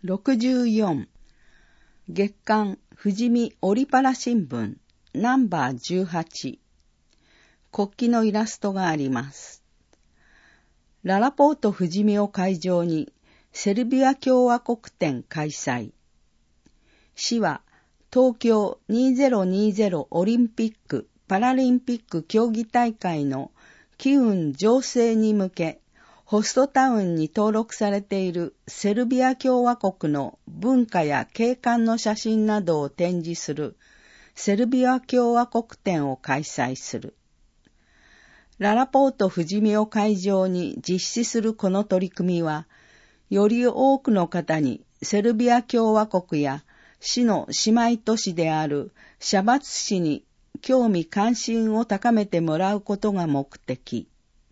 64月刊富士見オリパラ新聞ナンバー18国旗のイラストがあります。ララポート富士見を会場にセルビア共和国展開催。市は東京2020オリンピック・パラリンピック競技大会の機運醸成に向けホストタウンに登録されているセルビア共和国の文化や景観の写真などを展示するセルビア共和国展を開催する。ララポート富士見を会場に実施するこの取り組みは、より多くの方にセルビア共和国や市の姉妹都市であるシャバツ市に興味関心を高めてもらうことが目的。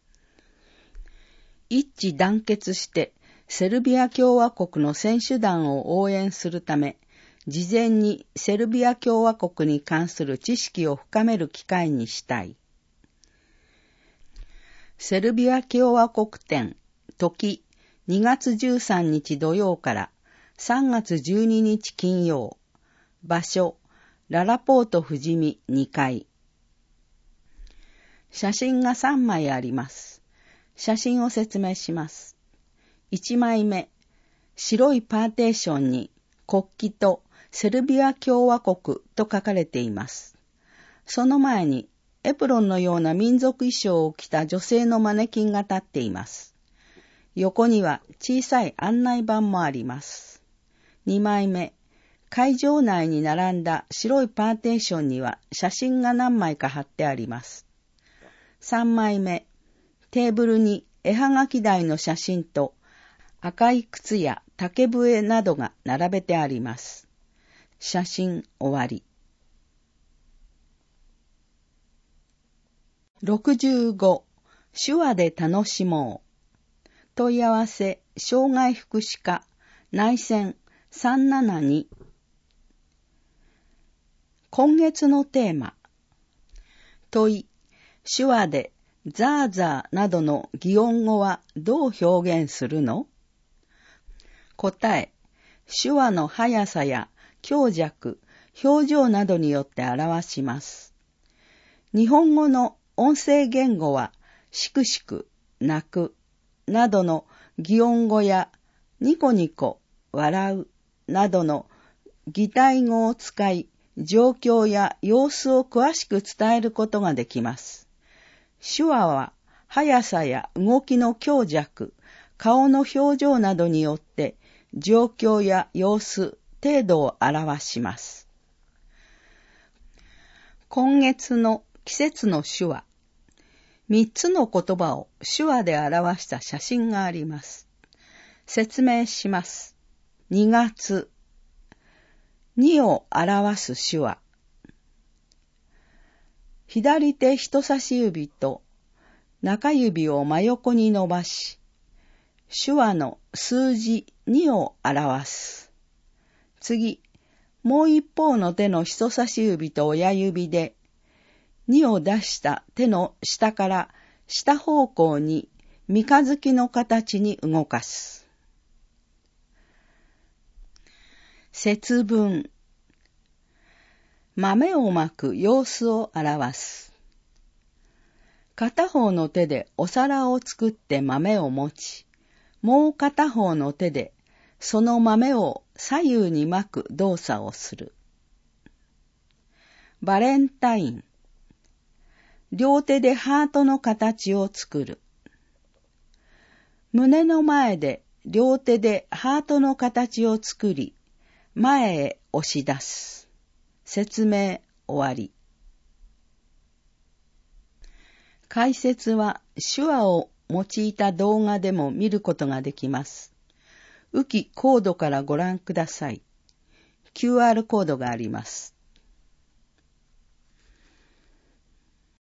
一致団結してセルビア共和国の選手団を応援するため、事前にセルビア共和国に関する知識を深める機会にしたい。セルビア共和国展、時2月13日土曜から3月12日金曜。場所、ララポート富士見2階。写真が3枚あります。写真を説明します。1枚目、白いパーテーションに国旗とセルビア共和国と書かれています。その前にエプロンのような民族衣装を着た女性のマネキンが立っています。横には小さい案内板もあります。2枚目、会場内に並んだ白いパーテーションには写真が何枚か貼ってあります。3枚目、テーブルに絵はがき台の写真と赤い靴や竹笛などが並べてあります。写真終わり。65手話で楽しもう。問い合わせ障害福祉課内線372。今月のテーマ。問い、手話でザーザーなどの擬音語はどう表現するの？答え、手話の速さや強弱、表情などによって表します。日本語の音声言語は、しくしく、泣く、などの擬音語や、ニコニコ、笑う、などの擬態語を使い、状況や様子を詳しく伝えることができます。手話は、速さや動きの強弱、顔の表情などによって、状況や様子、程度を表します。今月の季節の手話。3つの言葉を手話で表した写真があります。説明します。2月。2を表す手話。左手人差し指と中指を真横に伸ばし、手話の数字2を表す。次、もう一方の手の人差し指と親指で、2を出した手の下から下方向に三日月の形に動かす。節分。豆をまく様子を表す。片方の手でお皿を作って豆を持ち、もう片方の手でその豆を左右にまく動作をする。バレンタイン。両手でハートの形を作る。胸の前で両手でハートの形を作り、前へ押し出す。説明終わり。解説は手話を用いた動画でも見ることができます。ウキコードからご覧ください。QR コードがあります。